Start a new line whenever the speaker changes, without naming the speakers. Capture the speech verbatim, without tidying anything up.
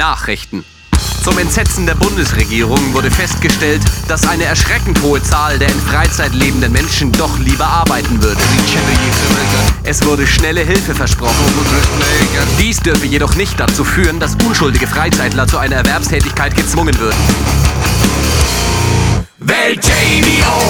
Nachrichten. Zum Entsetzen der Bundesregierung wurde festgestellt, dass eine erschreckend hohe Zahl der in Freizeit lebenden Menschen doch lieber arbeiten würde. Es wurde schnelle Hilfe versprochen. Dies dürfe jedoch nicht dazu führen, dass unschuldige Freizeitler zu einer Erwerbstätigkeit gezwungen würden. Wählt J D O!